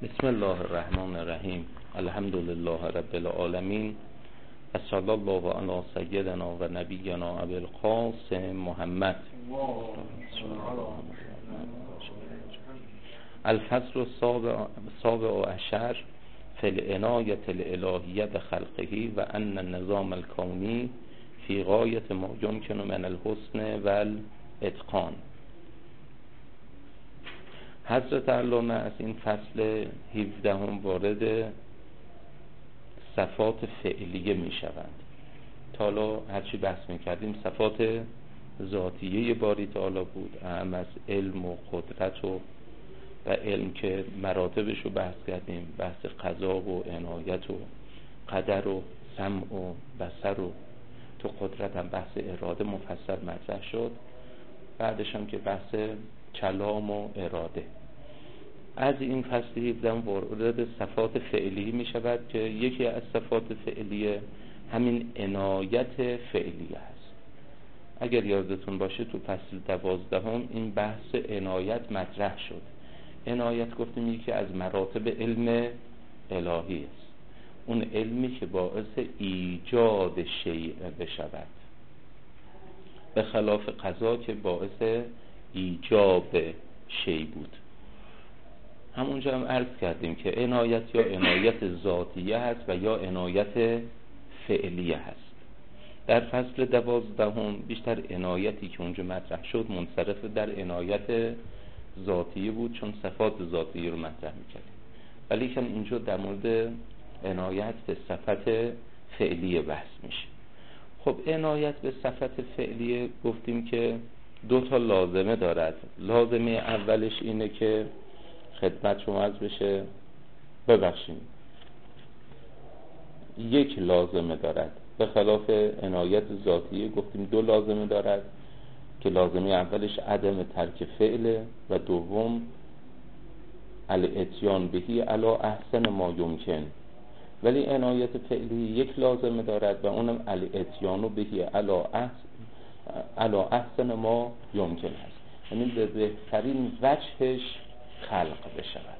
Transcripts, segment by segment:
بسم الله الرحمن الرحیم. الحمد لله رب العالمین. صلی الله علی سیدنا و نبینا ابی القاسم محمد. الفصل السابع عشر فی العنایة الالهیة بخلقه و ان النظام الکونی فی غایة ما یمکن من الحسن و الاتقان. حضرت علامه از این فصل 17 وارد صفات فعلیه می شوند. تا حالا هرچی بحث می کردیم صفات ذاتیه باری تعالی بود، اهم از علم و قدرت و علم که مراتبش رو بحث کردیم، بحث قضا و عنایت و قدر و سمع و بصر و تو قدرت هم بحث اراده مفصل مطرح شد. بعدش هم که بحث کلام و اراده. از این فصل 17 وارد صفات فعلی می شود که یکی از صفات فعلیه همین عنایت فعلیه هست. اگر یادتون باشه تو فصل 12 این بحث عنایت مطرح شد. عنایت گفتیم یکی از مراتب علم الهی است، اون علمی که باعث ایجاد شیء بشود، به خلاف قضا که باعث ایجاب شیء بود. همونجا هم عرض کردیم که عنایت یا عنایت ذاتیه هست و یا عنایت فعلیه هست. در فصل 12 بیشتر عنایتی که اونجا مطرح شد منصرف در عنایت ذاتیه بود، چون صفات ذاتیه رو مطرح میکردیم، ولی که اینجا در مورد عنایت به صفت فعلیه بحث میشه. خب عنایت به صفت فعلیه گفتیم که دو تا لازمه دارد. لازمه اولش اینه که خدمت شما عرض بشه، ببخشید، یک لازمه دارد، به خلاف عنایت ذاتیه گفتیم دو لازمه دارد که لازمه اولش عدم ترک فعله و دوم الاتیان بهی علی احسن ما یمکن. ولی عنایت فعلی یک لازمه دارد و اونم الاتیان بهی علی احسن ما یمکن هست، یعنی به بهترین وجهش خلق بشود.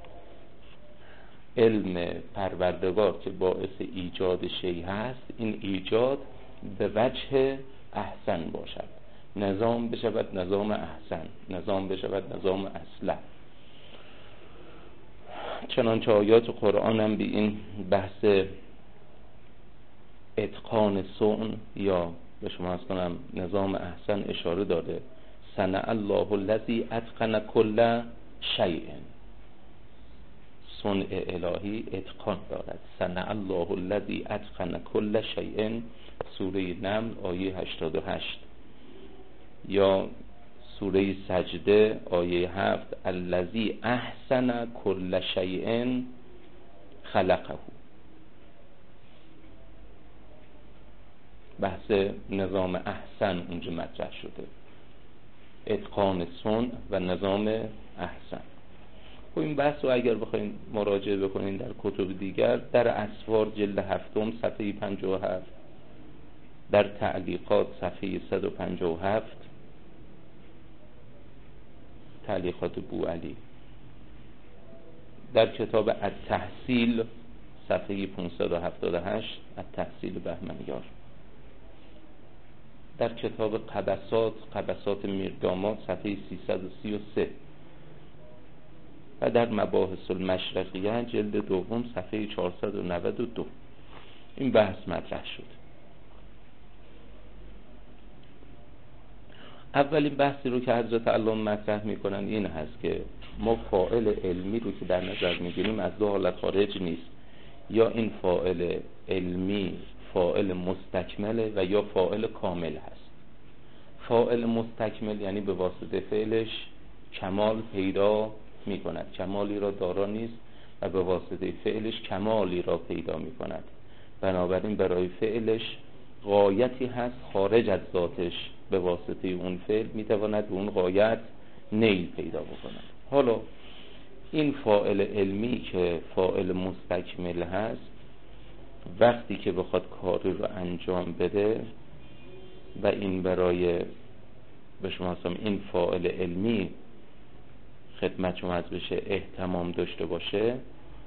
علم پروردگار که باعث ایجاد شیء هست، این ایجاد به وجه احسن باشد، نظام بشود نظام احسن، نظام بشود نظام اصلح. چنانچه آیات قرآن هم به این بحث اتقان صنع یا به شما از کنم نظام احسن اشاره داده. صنع الله الذی اتقن کل شیء. صنع الهی اتقان دارد. صنع الله الذی اتقن کل شیء، سوره نمل آیه 88. یا سوره سجده آیه 7 الذی احسن کل شیء خلقه. بحث نظام احسن اونجا مطرح شده، اتقان صنع و نظام احسن. خب این بحث رو اگر بخواید مراجعه بکنین در کتب دیگر، در اسوار جلد 7 صفحه 57، در تعلیقات صفحه 157، تعلیقات بوعلی، در کتاب التحصیل صفحه 578، التحصیل بهمنیار، در کتاب قبسات میرداماد صفحه 333 و در مباحث المشرقیه جلد 2 صفحه 492 این بحث مطرح شد. اولین بحثی رو که حضرت علامه مطرح میکنن این هست که ما فاعل علمی رو که در نظر میگیریم از دو حالت خارج نیست، یا این فاعل علمی فاعل مستکمله و یا فاعل کامل هست. فاعل مستکمل یعنی به واسطه فعلش کمال پیدا میکند، کمالی را دارا نیست و به واسطه فعلش کمالی را پیدا میکند، بنابراین برای فعلش غایتی هست خارج از ذاتش، به واسطه اون فعل میتواند به اون غایت نیل پیدا بکند. حالا این فاعل علمی که فاعل مستکمل هست، وقتی که بخواد کاری رو انجام بده و این برای به شما هستم این فاعل علمی خدمت شما از بشه اهتمام داشته باشه،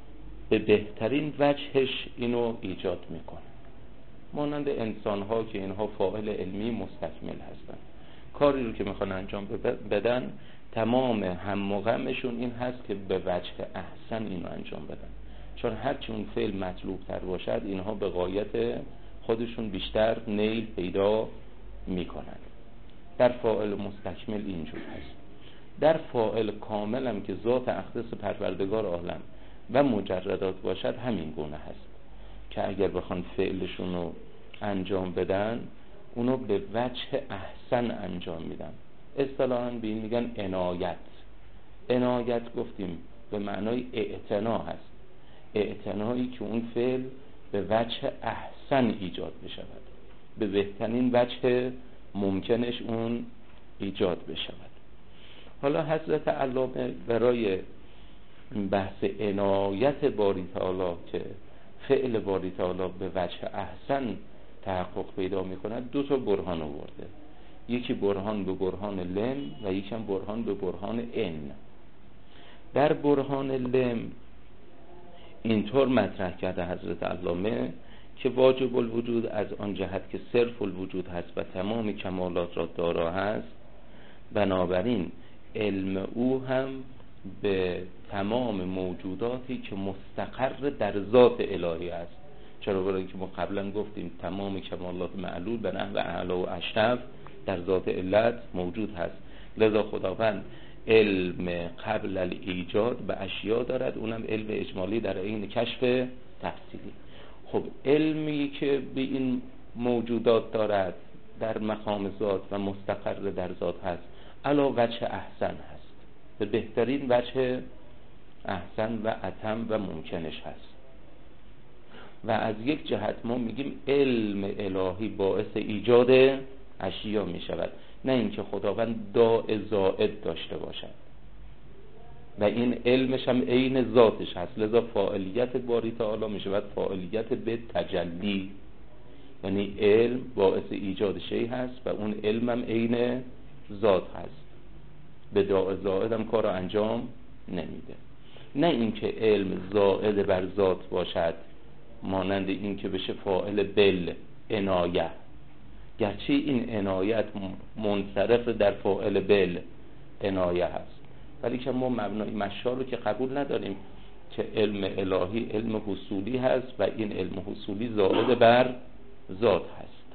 به بهترین وجهش اینو ایجاد میکنه. مانند انسان ها که اینها فاعل علمی مستکمل هستن، کاری رو که میخوان انجام بدن تمام هم و غمشون این هست که به وجه احسن اینو انجام بدن، چون هرچی اون فعل مطلوب تر باشد اینها به غایت خودشون بیشتر نیل پیدا میکنن. در فاعل مستکمل اینجور هست. در فاعل کامل هم که ذات اقدس پروردگار عالم و مجردات باشد همین گونه هست که اگر بخوان فعلشون رو انجام بدن اونو به وجه احسن انجام میدن. اصطلاحاً به این میگن عنایت. عنایت گفتیم به معنای اعتنا هست، اعتنایی که اون فعل به وجه احسن ایجاد بشود، به بهترین وجه ممکنش اون ایجاد بشود. حالا حضرت علامه برای بحث عنایت باری تعالی که فعل باری تعالی به وجه احسن تحقق پیدا می کند دو تا برهان آورده، یکی برهان به برهان لم و یکی هم برهان به برهان ان. در برهان لم اینطور مطرح کرده حضرت علامه که واجب الوجود از آن جهت که صرف الوجود هست و تمام کمالات را دارا هست، بنابراین علم او هم به تمام موجوداتی که مستقر در ذات الهی است. چرا؟ برای اینکه ما قبلا گفتیم تمام کمالات معلول به نحو اعلی و اشرف در ذات علت موجود هست، لذا خداوند علم قبل الایجاد به اشیا دارد، اونم علم اجمالی در عین کشف تفصیلی. خب علمی که به این موجودات دارد در مقام ذات و مستقر در ذات هست علی وجه احسن هست، به بهترین وجه احسن و اتم و ممکنش هست. و از یک جهت ما میگیم علم الهی باعث ایجاد اشیا می شود، نه اینکه خداوند داء زائد داشته باشد و این علمش هم عین ذاتش هست، لذا فاعلیت باری تعالی می شود فاعلیت به تجلی، یعنی علم باعث ایجاد شی هست و اون علم هم عین ذات هست، به داء زائد هم کار انجام نمیده. نه اینکه علم زائد بر ذات باشد مانند این که بشه فاعل بل عنایه، گرچه این عنایت منصرف در فاعل بل عنایه هست، ولی که ما مبنای مشار رو که قبول نداریم که علم الهی علم حصولی هست و این علم حصولی زائد بر ذات هست،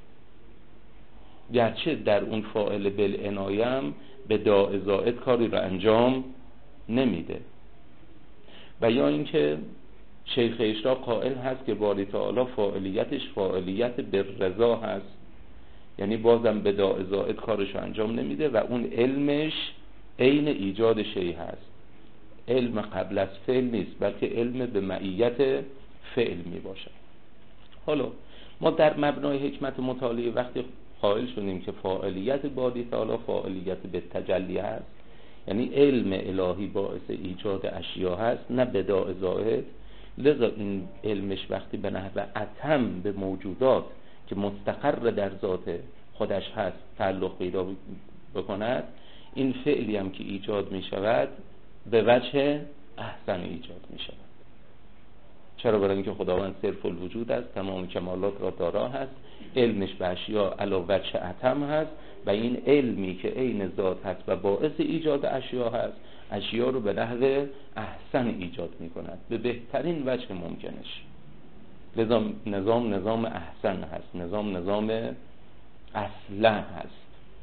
گرچه در اون فاعل بل عنایه هم به داء زائد کاری رو انجام نمیده. و یا اینکه شیخ اشراق قائل هست که باری تعالی فاعلیتش فاعلیت به رضا هست، یعنی بازم به داء زائد کارش انجام نمیده و اون علمش عین ایجاد شی هست، علم قبل از فعل نیست بلکه علم به معیت فعل می باشد. حالا ما در مبنای حکمت مطالعه وقتی قائل شدیم که فاعلیت باری تعالی فاعلیت به تجلی هست، یعنی علم الهی باعث ایجاد اشیا هست نه به داء زائد، لذا این علمش وقتی به نحو اتم به موجودات که مستقر در ذات خودش هست تعلق پیدا بکند، این فعلی هم که ایجاد می شود به وجه احسن ایجاد می شود. چرا؟ برای اینکه خداوند صرف الوجود است، تمام کمالات را دارا هست، علمش به اشیا علی وجه اتم هست و این علمی که عین ذات هست و باعث ایجاد اشیا هست اشیا رو به نحو احسن ایجاد می کند، به بهترین وجه ممکنش. لذا نظام احسن هست، نظام اصلا هست،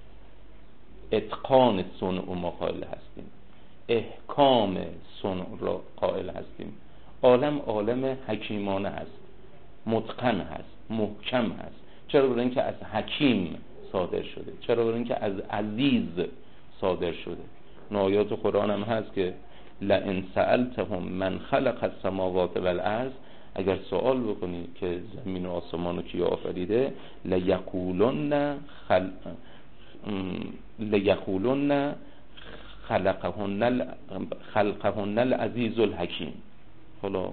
اتقان صنع ما قائل هستیم، احکام صنع را قائل هستیم. عالم حکیمانه هست، متقن هست، محکم هست. چرا؟ برای اینکه از حکیم صادر شده، چرا؟ برای اینکه از عزیز صادر شده. آیات قرآن هم هست که لئن سألتهم من خلق السماوات والارض، اگر سوال بکنی که زمین و آسمان رو کی آفریده، لیقولن خلقهن العزیز الحکیم. حالا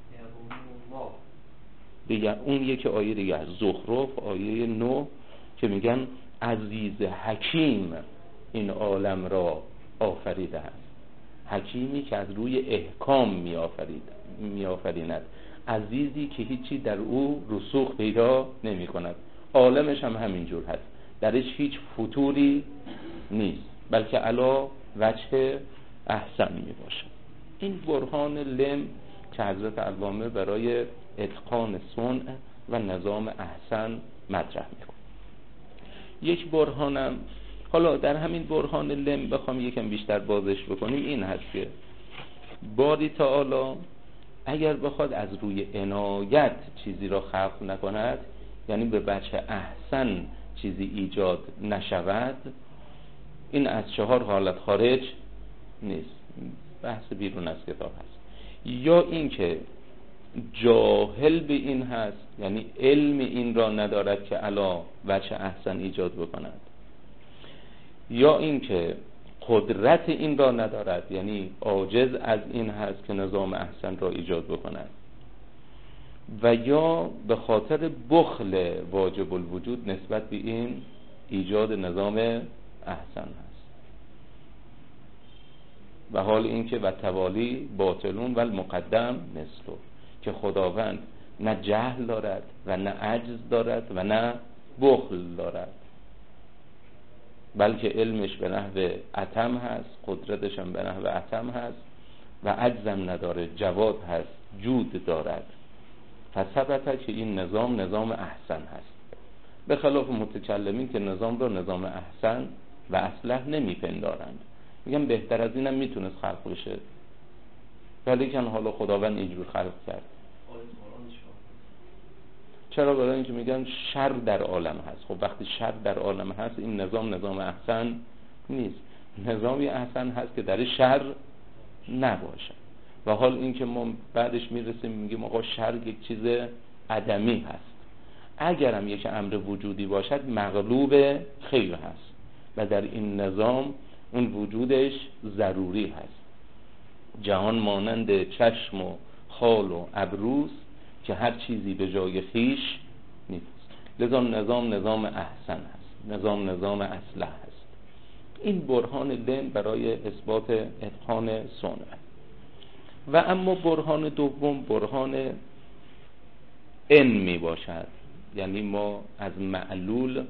دیگه اون یکی آیه دیگه از زخرف آیه 9 که میگن عزیز حکیم این عالم را آفریده است، حکیمی که از روی احکام می میآفریند، عزیزی که هیچی در او رسوخ پیدا نمی کند. عالمش هم همینجور هست، درش هیچ فتوری نیست، بلکه علا وجه احسن می باشه. این برهان لم که حضرت علامه برای اتقان صنع و نظام احسن مطرح میکنه. یک برهانم، حالا در همین برهان لم بخوام یکم بیشتر بازش بکنیم، این هست که باری تعالی اگر بخواد از روی عنایت چیزی را خلق نکند، یعنی به وجه احسن چیزی ایجاد نشود، این از 4 حالت خارج نیست، بحث بیرون از کتاب هست. یا این که جاهل به این هست، یعنی علم این را ندارد که علا وجه احسن ایجاد بکند، یا این که قدرت این را ندارد، یعنی عاجز از این هست که نظام احسن را ایجاد بکند، و یا به خاطر بخل واجب الوجود نسبت به این ایجاد نظام احسن هست. و حال این که و توالی باطلون و المقدم مثلو، که خداوند نه جهل دارد و نه عجز دارد و نه بخل دارد، بلکه علمش به نحو عتم هست، قدرتش هم به نحو عتم هست، و عجزم نداره، جواد هست، جود دارد. فثبت که این نظام احسن هست، به خلاف متکلمین که نظام را نظام احسن و اصلح نمیپندارند، میگم بهتر از اینم میتونست خلق بشه، ولیکن حالا خداوند اینجور خلق کرد. چرا؟ برای اینکه میگن شر در عالم هست. خب وقتی شر در عالم هست، این نظام احسن نیست، نظامی احسن هست که در شر نباشه. و حال اینکه ما بعدش میرسیم میگیم آقا شر یک چیز عدمی هست، اگرم یک امر وجودی باشد مغلوب خیر هست و در این نظام اون وجودش ضروری هست. جهان مانند چشم و خال و ابروست که هر چیزی به جای خیش نیست. لذا نظام احسن هست، نظام اصلح هست. این برهان لم برای اثبات اتقان صنع. و اما برهان دوم برهان ان می باشد، یعنی ما از معلول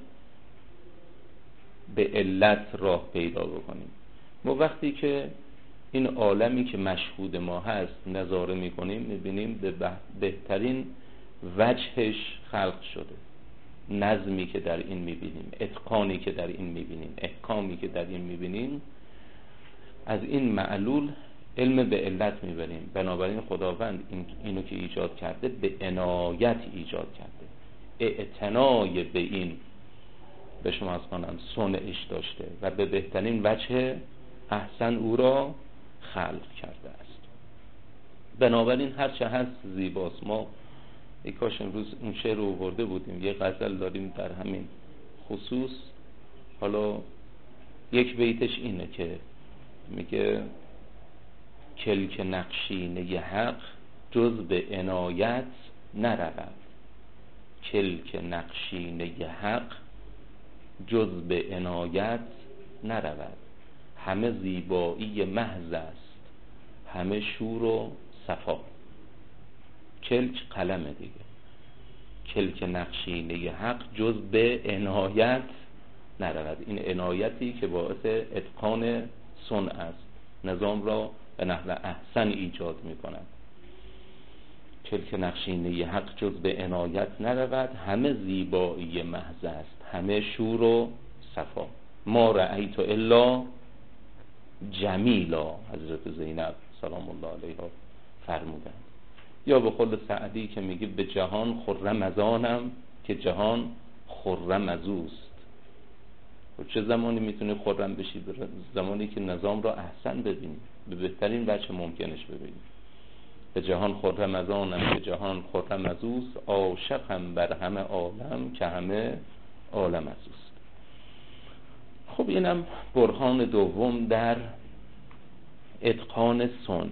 به علت راه پیدا بکنیم. ما وقتی که این عالمی که مشهود ما هست نظاره میکنیم، میبینیم به بهترین وجهش خلق شده، نظمی که در این میبینیم، اتقانی که در این میبینیم، احکامی که در این میبینیم، از این معلول علم به علت میبریم. بنابراین خداوند اینو که ایجاد کرده به عنایت ایجاد کرده، اعتنای به این به شما از کنم صنعش داشته و به بهترین وجه احسن او را خلق کرده است. بنابراین هر چه هست زیباست. ما ای کاش امروز این شعر رو آورده بودیم، یه غزل داریم در همین خصوص. حالا یک بیتش اینه که میگه کلک نقشینه حق جز به عنایت نرود، کلک نقشینه حق جز به عنایت نرود، همه زیبایی محض است، همه شور و صفا. کلک قلمه دیگه، کلک نقشینه حق جز به عنایت نرود. این عنایتی که باعث اتقان صنع است، نظام را به نحو احسن ایجاد می کند. کلک نقشینه حق جز به عنایت نرود، همه زیبایی محض است، همه شور و صفا. ما رأیت الا جمیلا، حضرت زینب سلام الله علیها فرمودند. یا به قول سعدی که میگه به جهان خرم از آنم که جهان خرم از اوست. و چه زمانی میتونی خرم بشی؟ زمانی که نظام را احسن ببینی، به بهترین وجه ممکنش ببینی. به جهان خرم از آنم که جهان خرم از اوست، عاشقم بر همه عالم که همه عالم از اوست. خب اینم برهان دوم در اتقان صنع.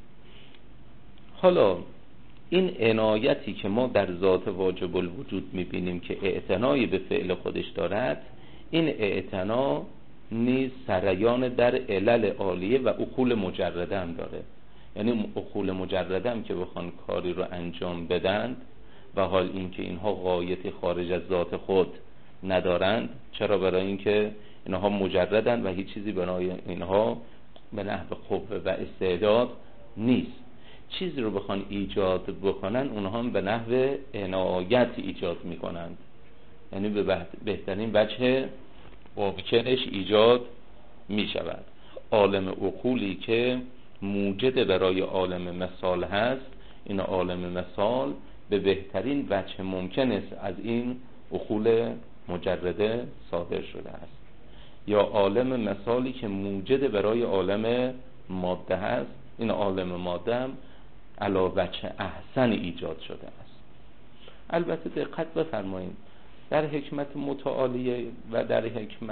حالا این عنایتی که ما در ذات واجب الوجود میبینیم که اعتنای به فعل خودش دارد، این اعتنا نیز سریان در علل عالیه و اصول مجرده هم داره. یعنی عقول مجرده هم که بخوان کاری رو انجام بدند و حال اینکه اینها غایتی خارج از ذات خود ندارند. چرا؟ برای اینکه اینها مجردند و هیچ چیزی برای اینها به نحو قوه و استعداد نیست. چیزی رو بخوان ایجاد بکنن اونها هم به نحو عنایت ایجاد میکنند، یعنی به بهترین وجه ممکنش ایجاد میشود. عالم عقولی که موجد برای عالم مثال هست، این عالم مثال به بهترین وجه ممکن است از این عقول مجرده صادر شده است. یا عالم مثالی که موجد برای عالم ماده هست، این عالم ماده هم علی وجه احسن ایجاد شده است. البته دقت بفرمایید در حکمت متعالیه و در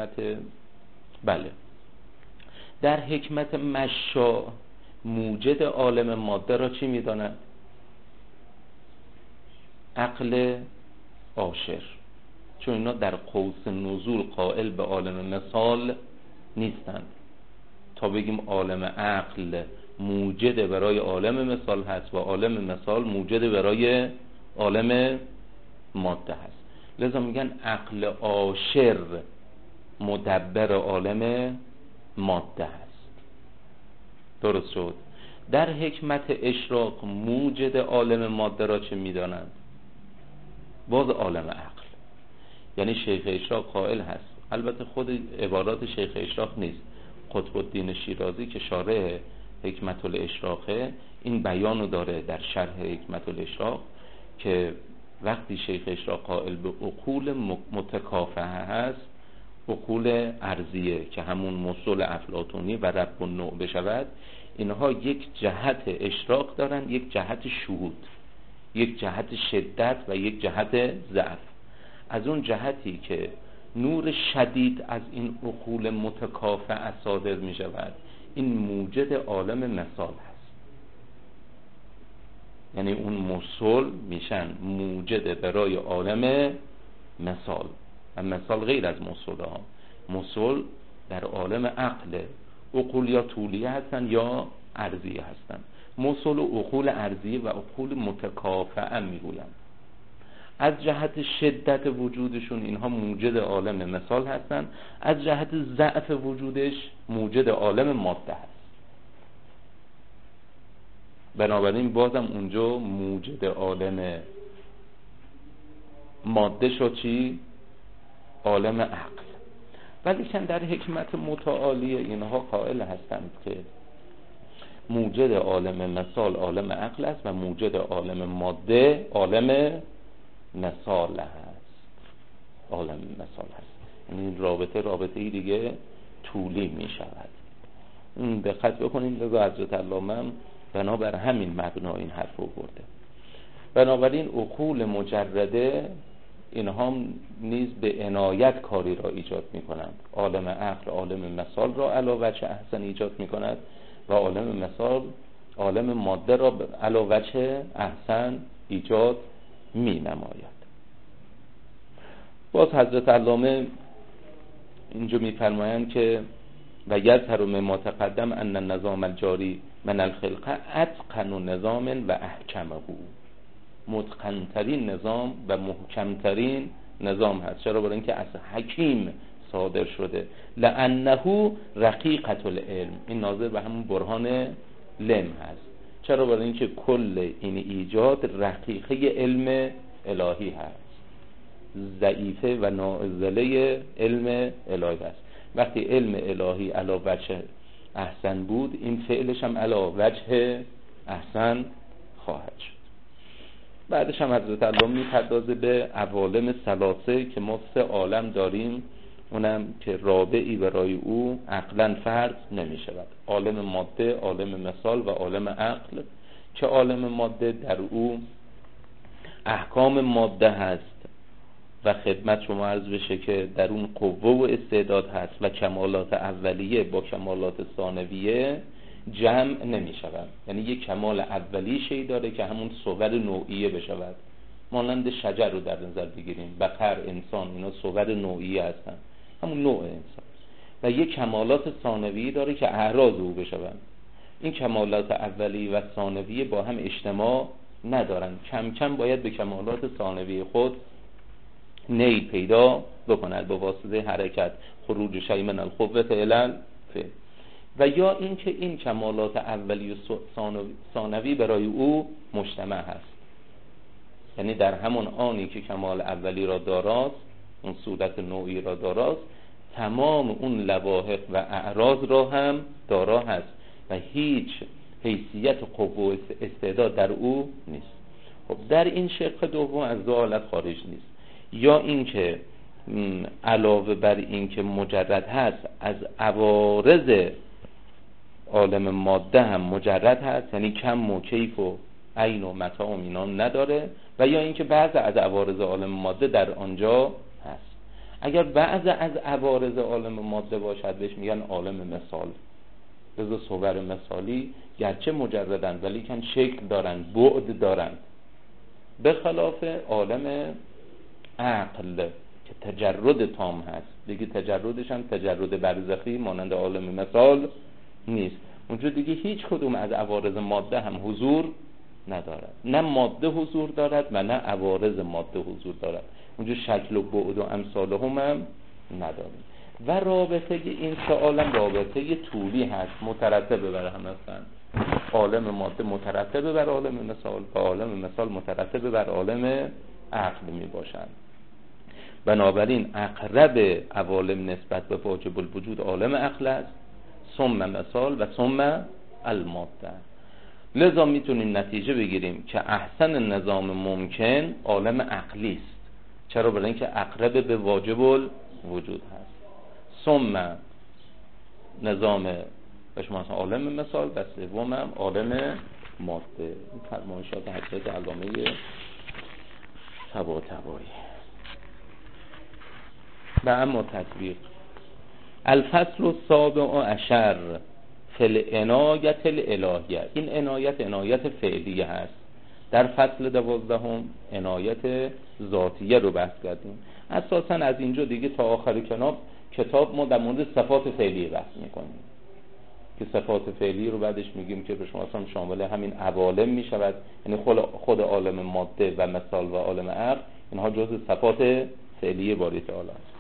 حکمت مشاء موجد عالم ماده را چی می‌داند؟ عقل عاشر. چون اینا در قوس نزول قائل به عالم مثال نیستند. تا بگیم عالم عقل موجد برای عالم مثال هست و عالم مثال موجد برای عالم ماده هست، لذا میگن عقل عاشر مدبر عالم ماده هست. درست شد؟ در حکمت اشراق موجد عالم ماده را چه میدانند؟ باز عالم عقل. یعنی شیخ اشراق قائل هست، البته خود عبارات شیخ اشراق نیست، قطب الدین شیرازی که شارح حکمت الاشراقه این بیانو داره در شرح حکمت الاشراق که وقتی شیخ اشراق قائل به عقول متکافئه هست، عقول ارضیه که همون مصول افلاطونی و رب النوع بشود، اینها یک جهت اشراق دارن، یک جهت شهود، یک جهت شدت و یک جهت ضعف. از اون جهتی که نور شدید از این عقول متکافئه صادر می شود، این موجد عالم مثال هست. یعنی اون مصول میشن موجد برای عالم مثال. و مثال غیر از مصول ها، مصول در عالم عقل، عقول یا طولیه هستن یا ارضیه هستن. مصول و عقول ارضیه و عقول متکافئه میگویند. از جهت شدت وجودشون اینها موجد عالم مثال هستن، از جهت ضعف وجودش موجد عالم ماده هست. بنابراین بازم اونجا موجد عالم ماده شد چی؟ عالم عقل. ولیکن در حکمت متعالی اینها قائل هستند که موجد عالم مثال عالم عقل است و موجد عالم ماده عالم مثال هست. عالم مثال هست، یعنی رابطه دیگه طولی می شود. دقت بکنید لذا حضرت علامه بنابر همین مبنا این حرف رو برده. بنابراین عقول مجرده اینها نیز به عنایت کاری را ایجاد می کنند. عالم عقل عالم مثال را علی وجه احسن ایجاد می کند و عالم مثال عالم ماده را علی وجه احسن ایجاد می نماید. باز حضرت علامه اینجا می فرمایند که و یظهر مما تقدم ان النظام الجاری من الخلقه اتقن نظام و احکمه، متقن‌ترین نظام و محکم‌ترین نظام هست. چرا؟ برای اینکه از حکیم صادر شده. لانه رقیقة العلم، این ناظر به همون برهان لم هست. چرا؟ برای اینکه کل این ایجاد رقیقه علم الهی هست، ضعیفه و نازله علم الهی هست. وقتی علم الهی علی وجه احسن بود، این فعلش هم علی وجه احسن خواهد شد. بعدش هم حضرت علامه میپردازه به عوالم ثلاثه که ما 3 عالم داریم، اونم که رابعی برای او عقلا فرض نمی شود. عالم ماده، عالم مثال و عالم عقل، که عالم ماده در او احکام ماده هست و خدمت شما عرض بشه که در اون قوه و استعداد هست و کمالات اولیه با کمالات ثانویه جمع نمی شود. یعنی یک کمال اولی شی داره که همون صور نوعیه بشود، مانند شجر رو در نظر بگیریم، بقر، انسان، اینا صور نوعیه هستن، همون نوع انسان. و یک کمالات ثانویه داره که اعراض او بشود. این کمالات اولیه و ثانویه با هم اجتماع ندارن، کم کم باید به کمالات ثانویه خود نیل پیدا بکند با واسطه حرکت، خروج شیء من القوة الی الفعل. و یا اینکه این کمالات اولی و ثانوی برای او مجتمع هست، یعنی در همون آنی که کمال اولی را داراست، اون صورت نوعی را داراست، تمام اون لواحق و اعراض را هم دارا هست و هیچ حیثیت قوه و استعداد در او نیست. خب در این شق دوم از دو حالت خارج نیست، یا اینکه علاوه بر این که مجرد هست از عوارض عالم ماده هم مجرد هست، یعنی کم و کیف و عین و متاع و اینا نداره، و یا اینکه بعض از عوارض عالم ماده در آنجا هست. اگر بعض از عوارض عالم ماده باشد بهش میگن عالم مثال. رضا صور مثالی گرچه مجردن ولی کن شکل دارن، بعد دارن، به خلاف عالم عقل که تجرد تام هست. دیگه تجردش هم تجرد برزخی مانند عالم مثال نیست. اونجا دیگه هیچ کدوم از عوارض ماده هم حضور ندارد، نه ماده حضور دارد و نه عوارض ماده حضور دارد. اونجا شکل و بعد و امثال هم ندارد. و رابطه این سه عالم رابطه طولی هست، مترتبه بر هم هستند. عالم ماده مترتبه بر عالم مثال و عالم مثال مترتبه بر عالم عقل می باشند. بنابراین اقرب عوالم نسبت به واجب الوجود عالم عقل است، ثم مثال و ثم الماده. لذا میتونیم نتیجه بگیریم که احسن نظام ممکن عالم عقلی است. چرا؟ برای اینکه اقرب به واجب الوجود هست. ثم نظام بشمارس عالم مثال و سوم هم عالم ماده. این فرمایشات حضرت علامه طباطبایی. و اما تطبیق الفصل السابع عشر فی العنایة الالهیه. این عنایت فعلیه هست. در فصل 12 عنایت ذاتیه رو بحث کردیم. اساسا از اینجا دیگه تا آخر کتاب ما در مورد صفات فعلیه بحث میکنیم که صفات فعلی رو بعدش میگیم که به شما اصلا شامل همین عوالم میشود، یعنی خود عالم ماده و مثال و عالم عقل، اینها جزء صفات فعلیه باری تعالی است.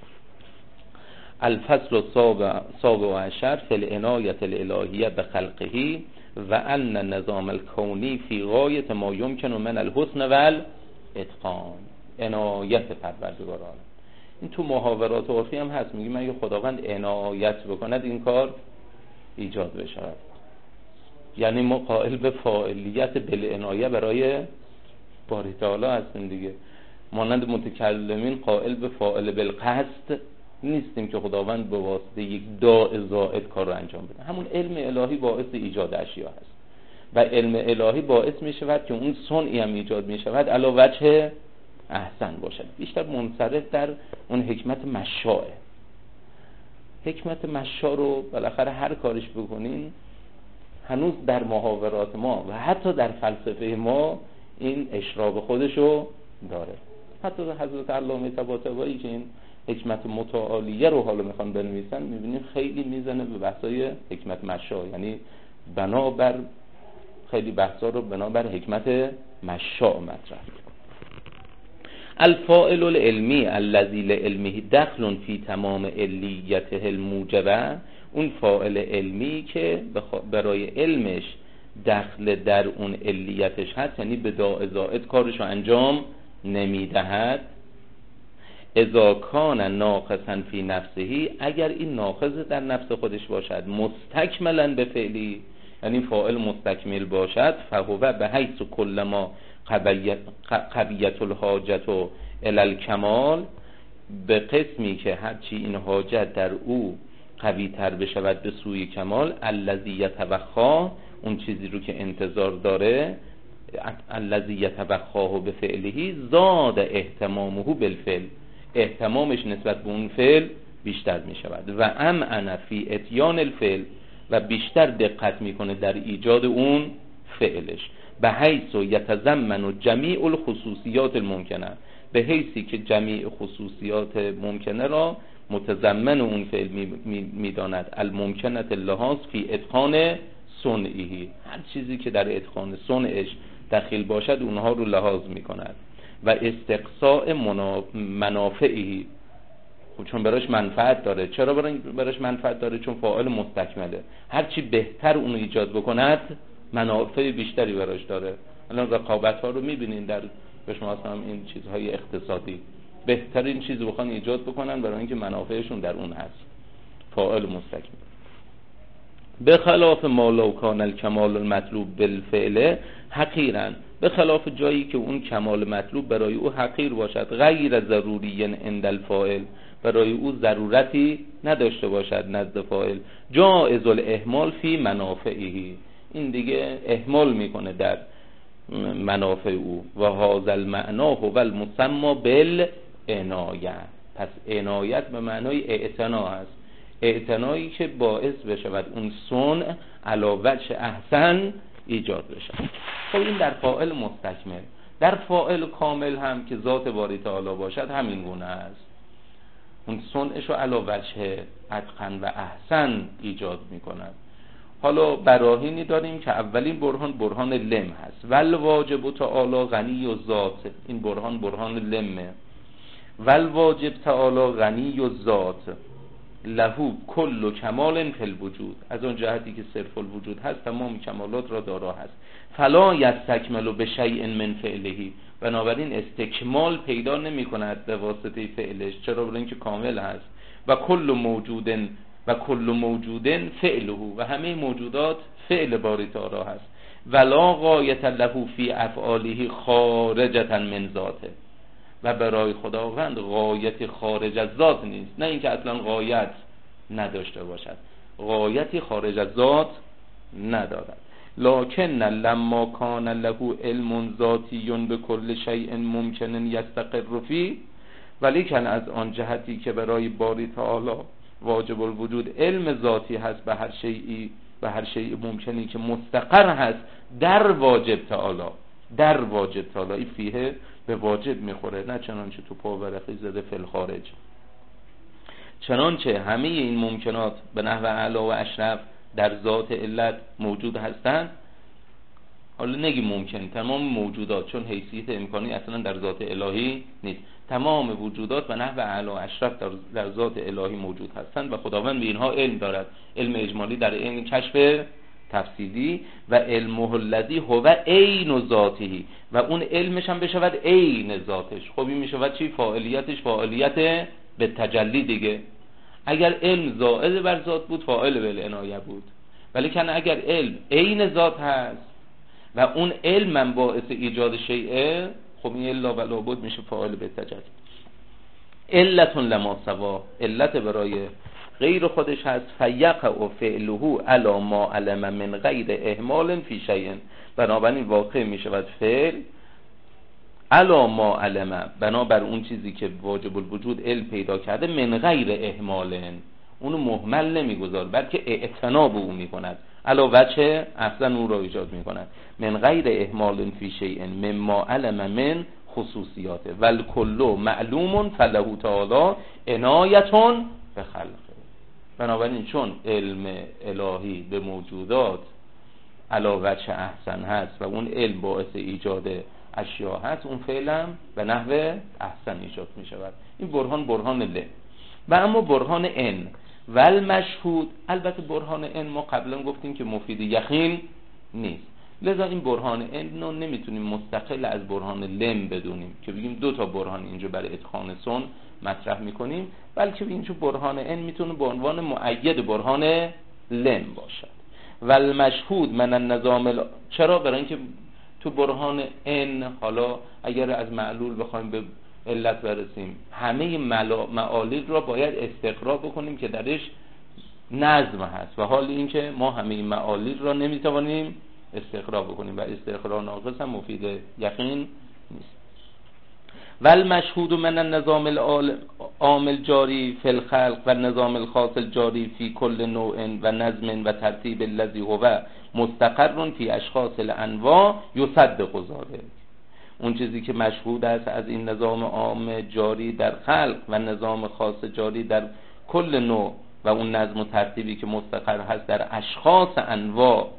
الفصل السابع عشر فی العنایة الالهیه بخلقه و ان النظام الکونی فی غایة ما یمکن من الحسن و الاتقان. عنایت پروردگاران این تو محاورات عرفی هم هست، میگیم اگه خداوند عنایت بکند این کار ایجاد بشود، یعنی ما قائل به فاعلیت بالعنایه برای باری تعالی هستیم دیگه. مانند متکلمین قائل به فاعل بالقصد نیستیم که خداوند به واسطه یک داع زائد کار رو انجام بده. همون علم الهی باعث ایجاد اشیا هست و علم الهی باعث می شود که اون صنعی هم ایجاد می شود علی وجه احسن باشد. بیشتر منصرف در اون حکمت مشاعه. حکمت مشاع رو بالاخره هر کارش بکنین هنوز در محاورات ما و حتی در فلسفه ما این اشراق خودشو داره. حتی حضرت علامه طباطبایی که این حکمت متعالیه رو حالا میخوان بنویسن، میبینیم خیلی میزنه به بحثای حکمت مشاع، یعنی بنابر خیلی بحثا رو بنابر حکمت مشاع مطرح. الفاعل العلمی الذی لعلمه دخل فی تمام علیته الموجبه، اون فاعل علمی که برای علمش دخل در اون علیتش هست، یعنی به داع زائد کارشو انجام نمیدهد. اذا کان ناقصا فی نفسه، اگر این ناقص در نفس خودش باشد، مستکملا به فعلی، یعنی فاعل مستکمل باشد، فهو به حیث کل ما قویت الحاجت و الالکمال، به قسمی که هرچی این حاجت در او قوی تر بشود به سوی کمال، الذی یتوخا، اون چیزی رو که انتظار داره، الذی یتوخاه به فعله، زاد اهتمامه بالفعل، اهتمامش نسبت به اون فعل بیشتر می شود. و امعن فی اتیان الفعل، و بیشتر دقت میکنه در ایجاد اون فعلش، به حیث یتضمن جمیع الخصوصیات الممکنه، به حیثی که جمیع خصوصیات ممکنه را متضمن اون فعل میداند، الممکنه اللحاظ فی اتقان صنعی، هر چیزی که در اتقان صنعش دخیل باشد اونها رو لحاظ میکند. و استقصاء منافعی، چون براش منفعت داره. چرا براش منفعت داره؟ چون فاعل مستکمله، هرچی بهتر اونو ایجاد بکند منافع بیشتری براش داره. الان رقابت ها رو میبینین در شما مثلا این چیزهای اقتصادی، بهترین چیز بخوان ایجاد بکنن برای اینکه منافعشون در اون هست، فاعل مستکمل. به خلاف ما لو کان الکمال المطلوب بالفعل حقیرا، به خلاف جایی که اون کمال مطلوب برای او حقیر باشد، غیر ضروری عند الفاعل، برای او ضرورتی نداشته باشد نزد فاعل، جائز الاهمال فی منافعه، این دیگه اهمال میکنه در منافع او. و هذا المعنى هو المسمى بالعنایه، پس عنایت به معنای اعتنا است، اعتنایی که باعث بشود اون صنع علی وجه احسن ایجاد بشه. خب این در فاعل مستکمل. در فاعل کامل هم که ذات باری تعالی باشد همین گونه است، اون صنعش رو علی وجه اتقن و احسن ایجاد میکند. حالا براهینی داریم که اولین برهان لم هست، ول واجب تعالی غنی و ذات، این برهان لمه. ول واجب تعالی غنی و ذات لهو کل کمال فی الوجود، از اون جهتی که صرف الوجود هست تمام کمالات را دارا هست. فلا یستکمل بشیء من فعله، بنابراین استکمال پیدا نمی کند به واسطه فعلش. چرا؟ برای اینکه کامل هست. و کل موجود فعله، و همه موجودات فعل باری تعالی هست. ولا غایت له فی افعاله خارجة من ذاته، و برای خداوند غایت خارج از ذات نیست، نه اینکه اصلا غایت نداشته باشد، غایتی خارج از ذات ندارد. لکن لما کان له علم ذاتی بكل شیء ممکن یستقر فی، ولیکن از آن جهتی که برای باری تعالی واجب الوجود علم ذاتی هست به هر شیء ممکنی که مستقر هست در واجب تعالی، این فیه به واجب میخوره، نه چنانچه تو پا ورقی زده فی الخارج. چنانچه همه این ممکنات به نحو اعلی و اشرف در ذات علت موجود هستند. حالا نگی ممکن، تمام موجودات، چون حیثیت امکانی اصلا در ذات الهی نیست، تمام وجودات به نحو اعلی و اشرف در ذات الهی موجود هستند و خداوند به اینها علم دارد، علم اجمالی در این کشف تفصیلی. و علمه الذی هو عین ذاته، و اون علمش هم بشود عین ذاتش. خب این میشود چی؟ فاعلیتش فاعلیت به تجلی دیگه. اگر علم زائد بر ذات بود فاعل بالعنایه بود، ولی کن اگر علم عین ذات هست و اون علم من باعث ایجاد شیء، خب این الا و لابد میشه فاعل به تجلی. علت لما سوا، علت برای غیر خودش هست. فیقع فعله علی ما علم من غیر اهمال فی شیء، بنابراین واقع می شود فعل علی ما علم، بنابر اون چیزی که واجب الوجود علم پیدا کرده، من غیر اهمال، اونو مهمل نمیگذار بلکه اعتنا به اون میکند، علی وجه احسن اون را ایجاد میکند. من غیر اهمال فی شیء مما علم من خصوصیاته، والکل معلوم فله تعالی عنایة بخلقه. بنابراین چون علم الهی به موجودات علی وجه احسن هست و اون علم باعث ایجاد اشیاء هست، اون فعلا به نحو احسن ایجاد می شود. این برهان ل. و اما برهان ان و المشهود، البته برهان ان ما قبلا گفتیم که مفید یقین نیست، لذا این برهان ان رو نمیتونیم مستقل از برهان لم بدونیم که بگیم دو تا برهان اینجا برای اتقان سن مطرح میکنیم، بلکه اینجا برهان ان میتونه به عنوان مؤید برهان لم باشد. و المشهود من النظام چرا؟ برای اینکه تو برهان ان، حالا اگر از معلول بخوایم به علت برسیم، همه معالیل را باید استقرا بکنیم که درش نظم هست، و حال این که ما همه معالیل را نمیتوانیم استقرا بکنیم و استقرا ناقص هم مفید یقین نیست. و المشهود من النظام العامل جاری فی الخلق و النظام الخاص الجاری فی کل نوع و نظم و ترتیب الذی هو مستقر فی اشخاص الانواع یصدق ذلک، اون چیزی که مشهود است از این نظام عام جاری در خلق و نظام خاص جاری در کل نوع و اون نظم و ترتیبی که مستقر هست در اشخاص انواع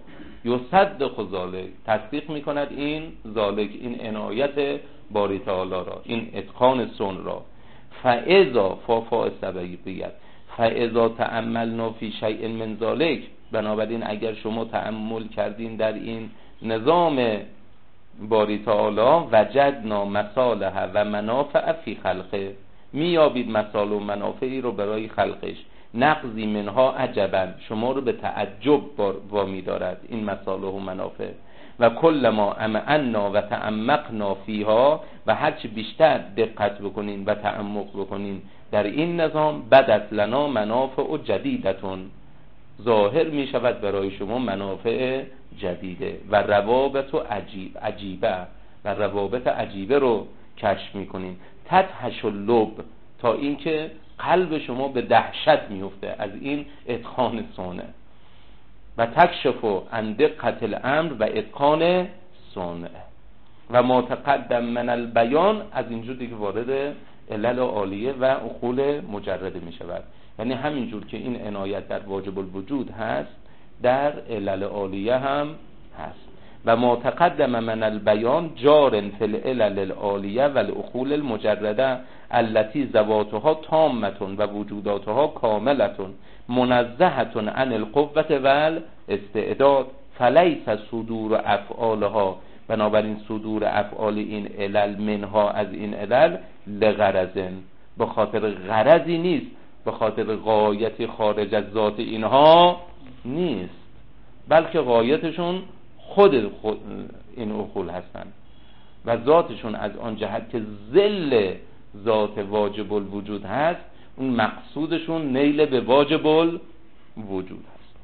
یصدق ذالک، تصدیق میکند این ذالک، این عنایت باری تعالی را، این اتقان سن را. فاذا فا سببیت فاذا تأملنا فی شیء من ذالک، بنابراین اگر شما تأمل کردین در این نظام باری تعالی، وجدنا مصالح و منافع فی خلقه، میابید مصالح و منافعی رو برای خلقش. نقضی منها عجبا، شما رو به تعجب وامی دارد این مصالح و منافع. و کل ما امعنا و تعمقنا فیها، و هرچی بیشتر دقت بکنین و تعمق بکنین در این نظام، بدت لنا منافع جدیدتون، ظاهر می شود برای شما منافع جدیده. و روابط عجیبه، و روابط عجیبه رو کشف می کنین. تدهش اللب، تا اینکه قلب شما به دهشت میفته از این اتقان صنع. و تکشف عن دقت الامر و اتقان صنع. و ما تقدم من البیان، از اینجور دیگه وارد علل عالیه و عقول مجرده می شود. یعنی همینجور که این عنایت در واجب الوجود هست، در علل عالیه هم هست. و ما تقدم من البیان جار فی العلل العالیه و العقول المجرده التي ذواتها تامتون و وجوداتها کاملتون منزهتون عن القوة والاستعداد، فلیس صدور افعالها، بنابراین صدور افعال این علل منها، از این علل، لغرضن، به خاطر غرضی نیست، به خاطر غایتی خارج از ذات اینها نیست، بلکه غایتشون خود این عقول هستن و ذاتشون از آن جهت که ذل ذات واجب الوجود هست، اون مقصودشون نیل به واجب الوجود هست.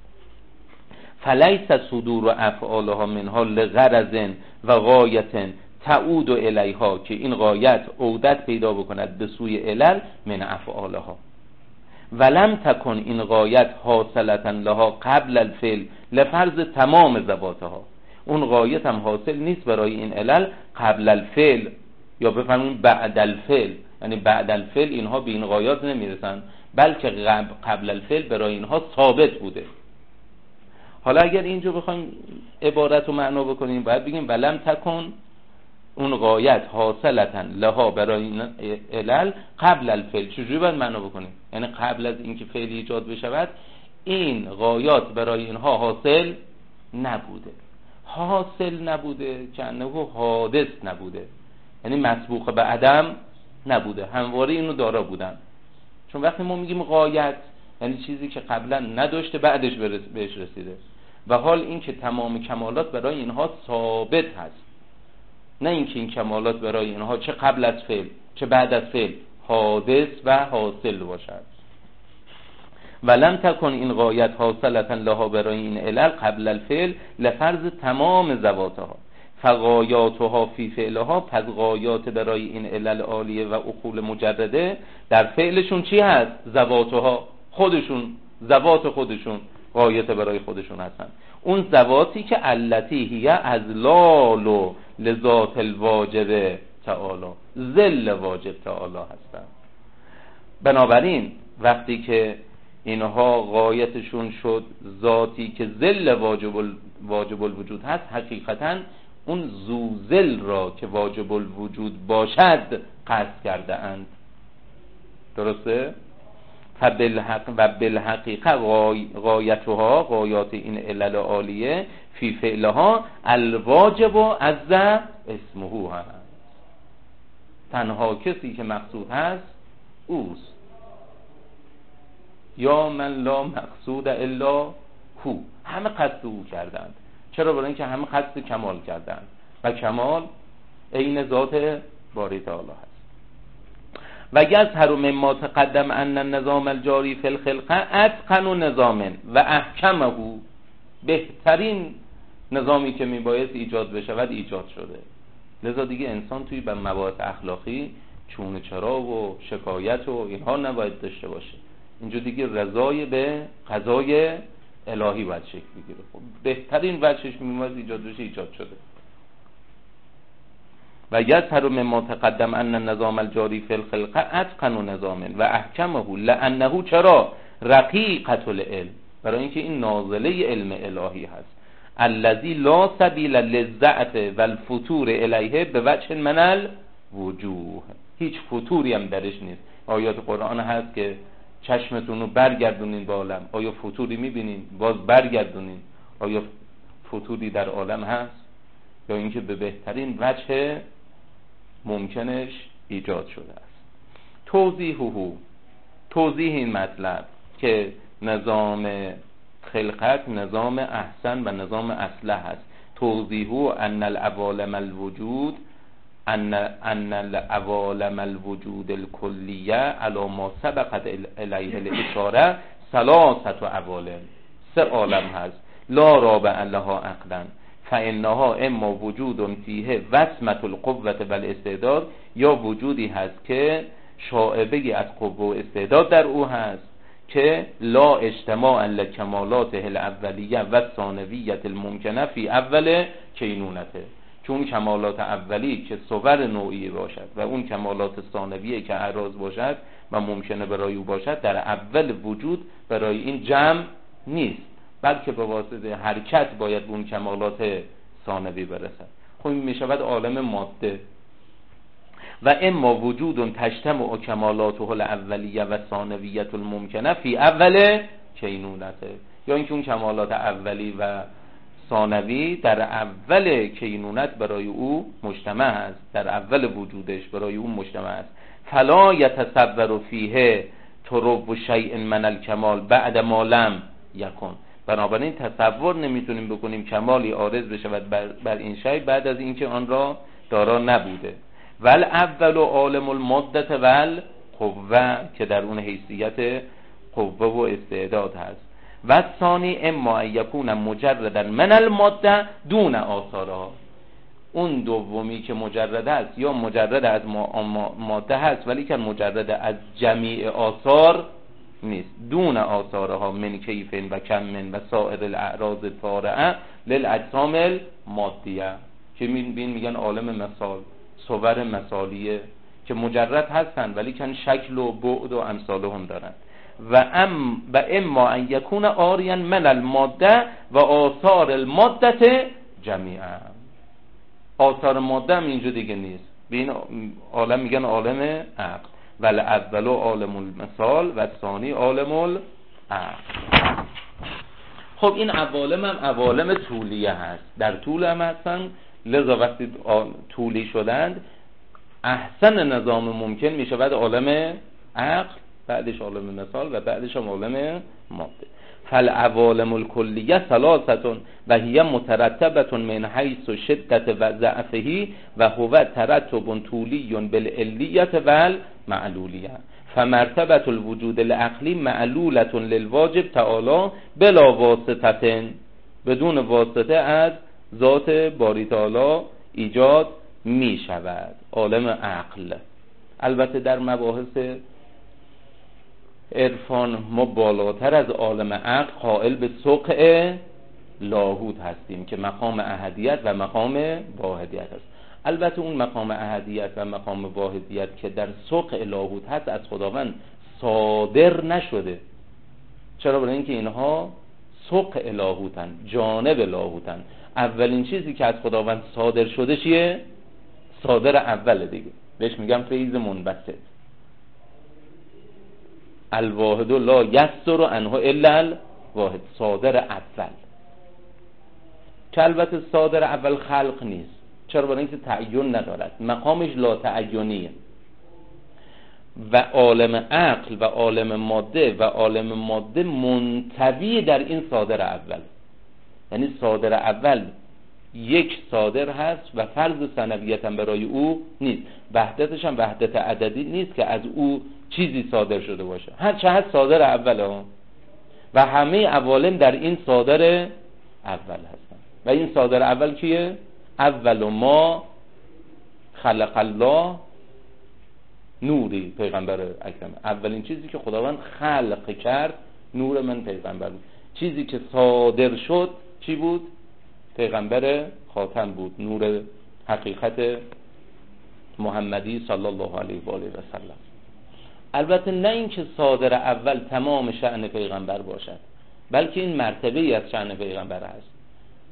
فلیس صدور و افعالها منها لغرض و غایت تعود الیها، که این غایت عودت پیدا بکند به سوی علل من افعالها. ولم تکن این غایت حاصلتا لها قبل الفعل لفرض تمام ذواتها، اون غایت هم حاصل نیست برای این علل قبل الفعل، یا بفهمیم بعد الفعل، یعنی بعد الفعل اینها به این غایات نمیرسن، بلکه قبل الفعل برای اینها ثابت بوده. حالا اگر اینجا بخوایم عبارت رو معنا بکنیم، باید بگیم ولم تکن اون غایت حاصلتا لها برای این علل قبل الفعل. چجوری باید معنا بکنیم؟ یعنی قبل از اینکه فعل ایجاد بشود این غایات برای اینها حاصل نبوده. حاصل نبوده که انه حادث نبوده، یعنی مسبوق به عدم نبوده، همواره اینو دارا بودن. چون وقتی ما میگیم غایت یعنی چیزی که قبلا نداشته بعدش بهش رسیده، و حال این که تمام کمالات برای اینها ثابت هست، نه اینکه این کمالات برای اینها چه قبل از فعل چه بعد از فعل حادث و حاصل باشد. ولم تکن این غایت حاصلتا لها برای این علل قبل الفعل لفرض تمام ذواتها، فغایاتها فی فعلها، پس غایات برای این علل عالیه و عقول مجرده در فعلشون چی هست؟ ذواتها، خودشون، ذوات خودشون غایت برای خودشون هستن. اون ذواتی که التی هی اذلال لذات الواجب تعالی، ذل واجب تعالی هستن. بنابراین وقتی که اینها غایتشون شد ذاتی که ذل واجب الوجود هست، حقیقتا اون ذل را که واجب الوجود باشد قصد کرده اند. درسته؟ فبالحق و بالحقیقه غایتها، غایات این علل عالیه فی فعلها الواجب و عز اسمه هست. تنها کسی که مقصود هست اوست، یا من لا مقصود الا هو. همه قصد او کردند. چرا؟ برای اینکه همه قصد کمال کردند و کمال عین ذات باری تعالی هست. و یظهر مما تقدم ان النظام الجاری فی الخلقه اتقن نظام و احکمه، بهترین نظامی که میباید ایجاد بشود ایجاد شده. لذا دیگه انسان توی به مباحث اخلاقی چون چرا و شکایت و اینها نباید داشته باشه. اینجا دیگه رضای به قضای الهی باید شکل بگیره. خب بهترین وجهش میباید ایجاد بشه، ایجاد شده. و یظهر مما تقدم ان النظام الجاری فی الخلقه اتقن نظام و احکمه لانه چرا رقیقة العلم، برای اینکه این نازله علم الهی هست. الذی لا سبیل للضعف والفتور الیه بوجه من الوجوه. هیچ فتوری هم درش نیست. آیات قرآن هست که چشمتون رو برگردونین به عالم، آیا فتوری میبینین؟ باز برگردونین، آیا فتوری در عالم هست؟ یا اینکه به بهترین وجه ممکنش ایجاد شده است. توضیح این مطلب که نظام خلقت نظام احسن و نظام اصلح است. توضیح ان العوالم الوجود ان العوالم الوجود الکلیه علی ما سبقت الیه الاشاره ثلاثه عوالم، 3 عالم هست. لا رابع لها عقلا فانها اما وجود فیه وسمة القوة والاستعداد، یا وجودی هست که شائبه از قوه و استعداد در او هست که لا اجتماع لکمالاته الاولیه و ثانویه الممکنه فی اول کینونته. چون کمالات اولی که صور نوعی باشد و اون کمالات ثانویه که اعراض باشد و ممکنه برای او باشد، در اول وجود برای این جمع نیست، بلکه به واسطه حرکت باید اون کمالات ثانوی برسد. خب این میشود عالم ماده. و اما وجود تجتمع کمالاته الاولیه و ثانویه الممکنه فی اول کینونته، یا اینکه اون کمالات اولی و ثانوی در اول کینونت برای او مجتمع است، در اول وجودش برای او مجتمع است. فلا یتصور فیه ترب شیء من الکمال بعد ما لم یکن. بنابراین تصور نمیتونیم بکنیم کمالی عارض بشود بر این شیء بعد از اینکه آن را دارا نبوده. ول اول عالم الماده ول قوه، که در اون حیثیت قوه و استعداد هست. و ثانی اما یکون مجردا من الماده دون آثارها. اون دومی که مجرد است یا مجرد از ماده هست ولی که مجرد از جمیع آثار نیست. دون آثارها من کیف و کم و سائر الاعراض طارئه للاجسام المادیه، که میگن عالم مثال، صور مثالیه که مجرد هستن ولی که شکل و بعد و امثال هم دارن. و اما ان یکون آریا من الماده و آثار الماده جمیعا. آثار ماده هم اینجا دیگه نیست، به این عالم میگن عالم عقل. ول اول عالم المثال و ثانی عالم العقل. خب این عوالم هم عوالم طولیه هست، در طول هم هستن، لذا وقتی طولی شدند احسن نظام ممکن میشه بعد عالم عقل، بعدش عالم مثال و بعدش هم عالم ماده. فالعوالم الکلیه ثلاثه و هی مترتبه من حیث شدت و ضعفه و هو ترتب طولی بالعلیه والمعلولیه. فمرتبه الوجود العقلی معلوله للواجب تعالی بلا واسطه، بدون واسطه از ذات باری تعالی ایجاد می شود. عالم عقل البته در مباحث عرفان ما بالاتر از عالم عقل قائل به سقع لاهوت هستیم که مقام احدیت و مقام واحدیت است. البته اون مقام احدیت و مقام واحدیت که در سقع لاهوت هست از خداوند صادر نشده. چرا؟ برای اینکه اینها سقع لاهوتن، جانب لاهوتن. اولین چیزی که از خداوند صادر شده چیه؟ صادر اوله دیگه، بهش میگم فیض منبسط. الواحد لا یصدر عنه الا الواحد، صادر اول، که البته صادر اول خلق نیست. چرا؟ برای اینکه تعین ندارد، مقامش لا تعینیه. و عالم عقل و عالم ماده و عالم ماده منطوی در این صادر اول، یعنی صادر اول یک صادر هست و فرض ثانویت هم برای او نیست، وحدتش هم وحدت عددی نیست که از او چیزی صادر شده باشه. هر چه هست صادر اوله و همه عوالم در این صادر اول هستن. و این صادر اول کیه؟ اول ما خلق الله نوری، پیغمبر اکرم. اولین چیزی که خداوند خلق کرد نور من پیغمبر بود. چیزی که صادر شد چی بود؟ پیغمبر خاتم بود، نور حقیقت محمدی صلی الله علیه و آله و سلم. البته نه اینکه صادر اول تمام شأن پیغمبر باشد، بلکه این مرتبه‌ای از شأن پیغمبر است.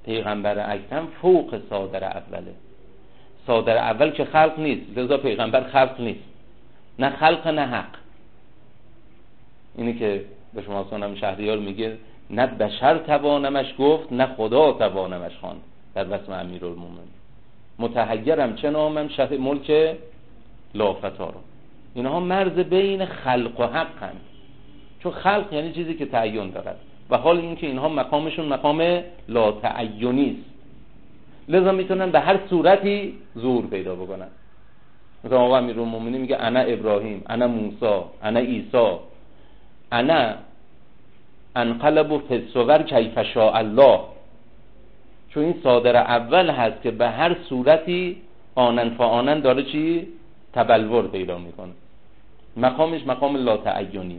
پیغمبر اکرم فوق صادر اوله. صادر اول که خلق نیست، لذا پیغمبر خلق نیست، نه خلق نه حق. اینی که به شما سنم شهریار میگه نه بشر توانمش گفت نه خدا توانمش خواند در وسم امیرالمومنین. متحیرم چه نامم شه ملک لافتارا. اینها مرز بین خلق و حق هم، چون خلق یعنی چیزی که تعین دارد و حال این که اینها مقامشون مقام لا تعینی است، لذا میتونن به هر صورتی ظهور پیدا بکنن. مثلا آقا امیرالمومنین میگه انا ابراهیم، انا موسی، انا عیسی، انا انقلب فی الصور کیف شاء الله. چون این صادر اول هست که به هر صورتی آنن فآنن داره چی؟ تبلور پیدا میکنه. مقامش مقام لا تعینی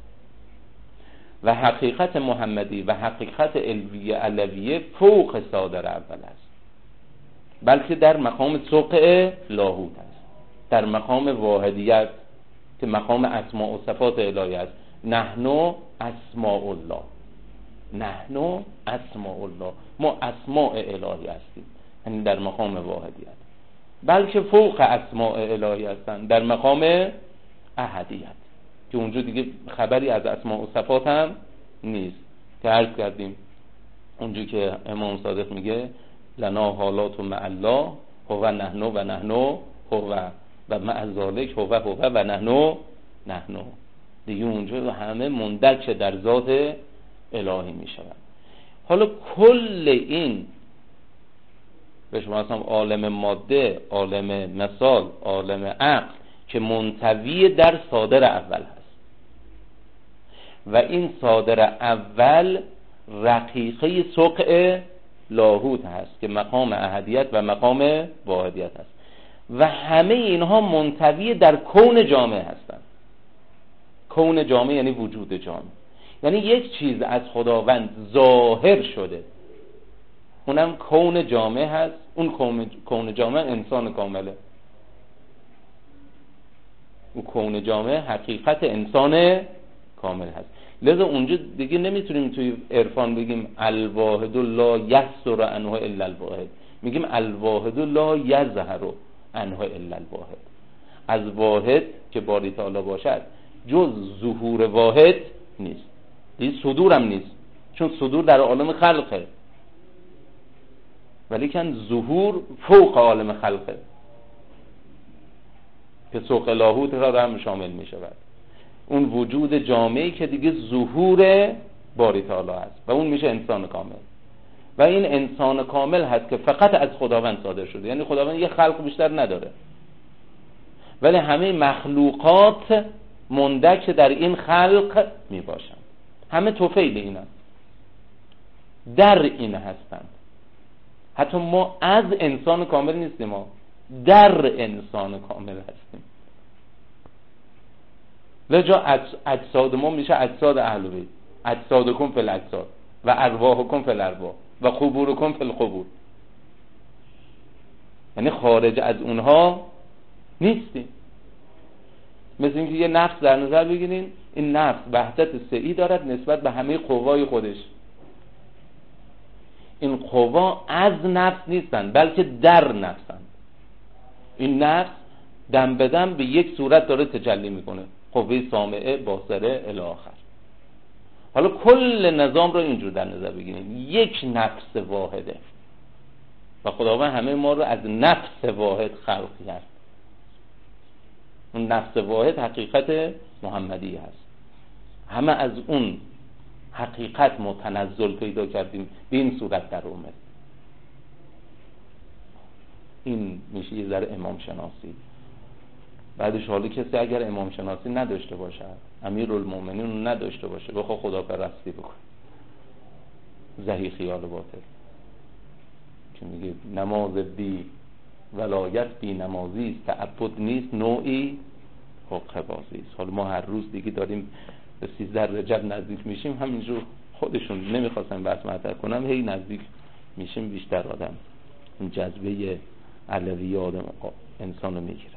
و حقیقت محمدی و حقیقت علویه فوق صادر اول است، بلکه در مقام سوق لاهوت است، در مقام واحدیت که مقام اسماء و صفات الهی است. نحن اسماء الله، نحن اسماء الله، ما اسماء الهی هستیم، یعنی در مقام واحدیت، بلکه فوق اسماء الهی هستند در مقام احدیت که اونجا دیگه خبری از اسماء و صفات هم نیست که عرض کردیم اونجا که امام صادق میگه لنا حالات مع الله هو نحن و نحن هو و مع ذلک هو و نحن دیگه اونجا همه مندرج در ذات الهی میشوند. حالا کل این به شما اصلا عالم ماده، عالم مثال، عالم عقل که منطوی در صادر اول هست و این صادر اول رقیقه سوق لاهوت هست که مقام احدیت و مقام واحدیت هست و همه اینها منطوی در کون جامع هستند. کون جامع یعنی وجود جامع، یعنی یک چیز از خداوند ظاهر شده، اونم کون جامع هست. اون کون جامع انسان کامله، اون کون جامع حقیقت انسان کامل هست. لذا اونجا دیگه نمیتونیم توی عرفان بگیم الواحد لا یظهر عنه الا الواحد، میگیم الواحد لا یظهر عنه الا الواحد. از واحد که باری تعالی باشد جز ظهور واحد نیست، دیگه صدورم نیست، چون صدور در عالم خلقه، ولیکن ظهور فوق عالم خلقه که سوق لاهوت را هم شامل می شود. اون وجود جامعی که دیگه ظهور باری تعالی هست و اون میشه انسان کامل و این انسان کامل هست که فقط از خداوند صادر شده، یعنی خداوند یه خلق بیشتر نداره ولی همه مخلوقات مندرج در این خلق می باشند، همه توفیل اینا در این هستند. حتی ما از انسان کامل نیستیم، ما در انسان کامل هستیم. لجا اجساد ما میشه اجساد اهل بیت، اجسادکم فی الاجساد و ارواحکم فی الارواح و قبورکم فی القبور، یعنی خارج از اونها نیستیم. مثل اینکه یه نفس در نظر بگیرین، این نفس وحدت سعی دارد نسبت به همه قوای خودش. این قوا از نفس نیستن بلکه در نفسن. این نفس دم به دم به یک صورت داره تجلی میکنه، قوه سامعه، باصره الی آخر. حالا کل نظام رو اینجور در نظر بگیریم، یک نفس واحده و خداوند همه ما رو از نفس واحد خلق کرد. اون نفس واحد حقیقت محمدی هست. همه از اون حقیقت متنزل پیدا کردیم به این صورت در اومد. این میشه یه ذره امام شناسی. بعدش حالا کسی اگر امام شناسی نداشته باشه، امیرالمومنین نداشته باشه، بخواه خدا پرستی بکن، زهی خیال باطل که میگه نماز بی ولایت بی نمازی است، تعبد نیست، نوعی حق بازی است. حالا ما هر روز دیگه داریم به 13 رجب نزدیک میشیم، همینجور خودشون نمیخواستن بحث مطرح کنم، هی نزدیک میشیم بیشتر آدم این جذبه علوی آدم انسان رو میگیره.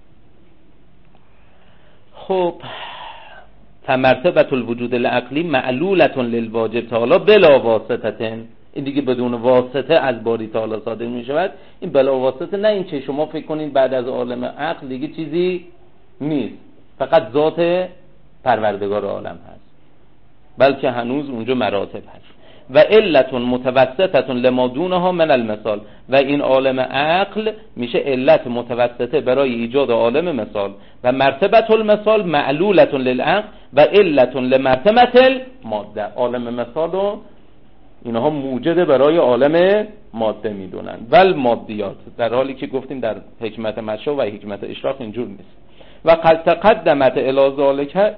خب فمرتبة الوجود العقلی معلولة للواجب تعالی بلا واسطة این دیگه بدون واسطه از باری تعالی صادر می شود. این بلا واسطه نه این که شما فکر کنید بعد از عالم عقل دیگه چیزی نیست، فقط ذات پروردگار عالم هست، بلکه هنوز اونجا مراتب هست. و علت متوسطه لما دونها من المثال، و این عالم عقل میشه علت متوسطه برای ایجاد عالم مثال. و مرتبه المثال معلولة للعقل و علت لمرتبه الماده. عالم مثال رو اینها موجد برای عالم ماده میدونن. ول مادیات، در حالی که گفتیم در حکمت مشا و حکمت اشراق اینجور نیست. و قد تقدمت الی ذلک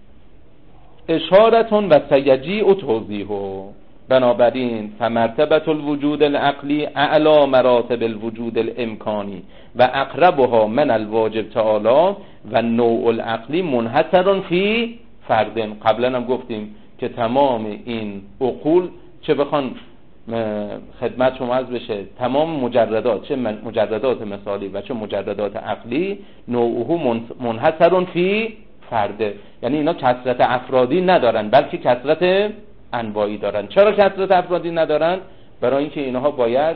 اشارتون و سیجیء توضیحه. بنابراین فمرتبه الوجود العقلی اعلی مراتب الوجود الامکانی و اقربها من الواجب تعالی و نوع العقلی منحصر فی فردن. قبلا هم گفتیم که تمام این عقول چه بخوان خدمت شما از بشه، تمام مجردات، چه مجردات مثالی و چه مجردات عقلی، نوعه منحصر فی فرده، یعنی اینا کثرت افرادی ندارن بلکه کثرت انواعی دارن. چرا کثرت افرادی ندارن؟ برای اینکه اینها باید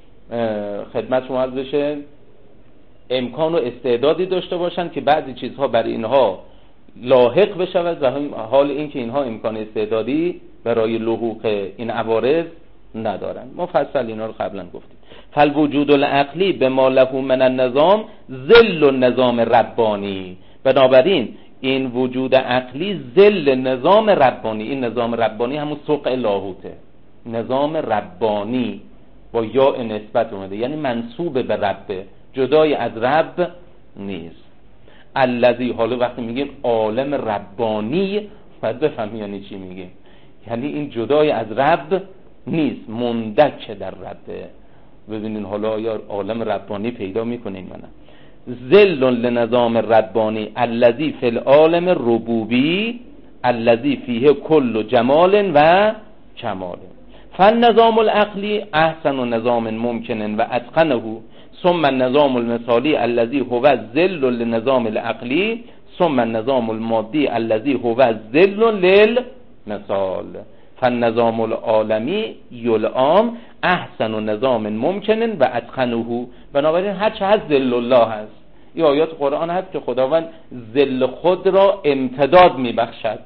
خدمت شما از بشه امکان و استعدادی داشته باشن که بعضی چیزها برای اینها لاحق بشود و حال اینکه اینها امکان استعدادی برای لحوق این عوارض ندارن. مفصل اینا رو قبلا گفتیم. فالوجود العقلی به ما له من النظام ذل النظام ربانی. بنابراین این وجود عقلی ذل نظام ربانی، این نظام ربانی همون سوق لاهوته، نظام ربانی با یا نسبت اومده، یعنی منسوب به ربه، جدای از رب نیست. الذی، حالا وقتی میگیم عالم ربانی باید بفهمی یعنی چی میگیم، یعنی این جدای از رب نیست، مندک در ربه. ببینین حالا یا عالم ربانی پیدا میکنین یا نه. ذل لنظام ربانی الذی فی العالم ربوبی الذی فیه کل جمال و کمال. فالنظام العقلی احسن نظام ممکن و اتقنه، ثم النظام المثالی الذی هو ذل للنظام العقلی، ثم النظام المادی الذی هو ذل للمثال. فالنظام العالمی یلعام احسن نظام ممکن و اتقنه. بنابراین هر چه هست ذل الله هست. این آیات قرآن هست که خداوند ذل خود را امتداد میبخشد.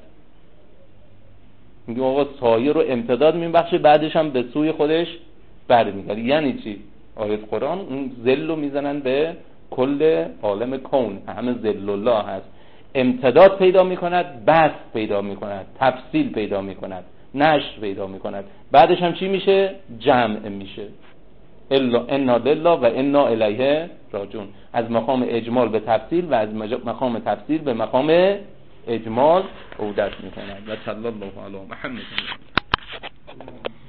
میگه آقا سایه رو امتداد میبخشه، بعدش هم به سوی خودش برمیگرده. یعنی چی؟ آیات قرآن اون ذل رو میزنن به کل عالم کون، همه ذل الله هست. امتداد پیدا میکند، بسط پیدا میکند، تفصیل پیدا میکند، نشر پیدا میکند، بعدش هم چی میشه؟ جمع میشه. انا لله و انا الیه راجعون. از مقام اجمال به تفصیل و از مقام تفصیل به مقام اجمال عودت میکند. و صلی الله علی محمد.